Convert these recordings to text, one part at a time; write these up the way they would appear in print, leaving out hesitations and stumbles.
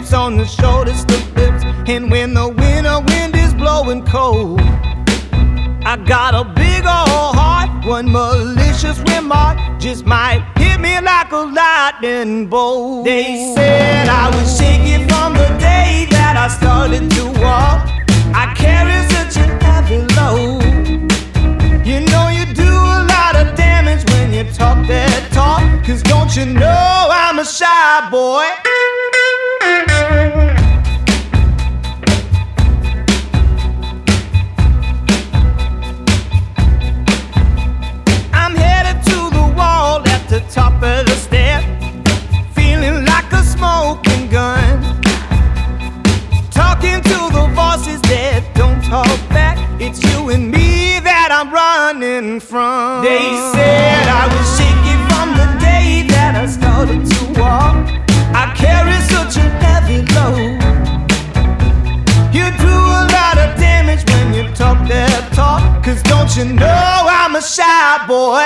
hips, on the shoulders, the lips. And when the winter wind is blowing cold, I got a big old heart. One malicious remark just might hit me like a lightning bolt. They said I was shaking from the day that I started to walk. I carry such a heavy load. You know you do a lot of damage when you talk that talk. Cause don't you know I'm a shy boy? I'm headed to the wall at the top of the step, feeling like a smoking gun, talking to the voices that don't talk back. It's you and me that I'm running from. They said I was shaking from the day that I started to walk. I carry such a heavy load. You do a lot of damage when you talk that talk. Cause don't you know I'm a shy boy?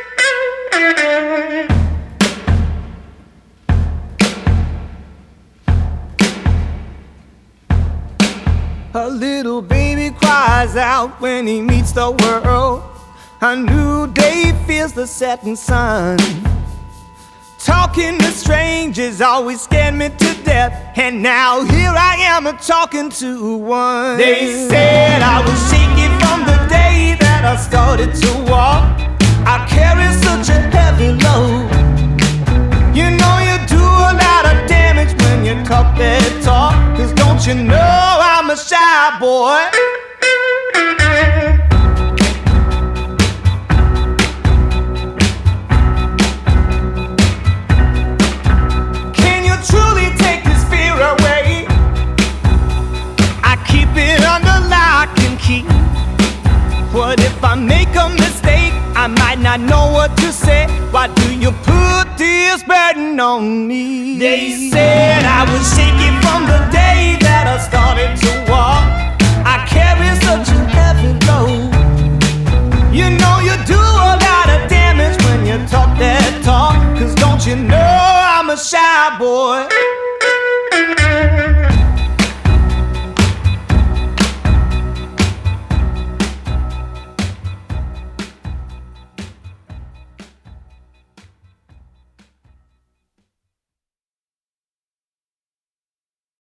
A little baby cries out when he meets the world. A new day feels the setting sun. Talking to strangers always scared me to death, and now here I am talking to one. They said I was shaking from the day that I started to walk. I carry such a heavy load. You know you do a lot of damage when you talk that talk. Cause don't you know I'm a shy boy? Can you truly take this fear away? I keep it under lock and key. What if I make a mistake? I might not know what to say. Why do you put this burden on me? They said I was shaking from the day that I started to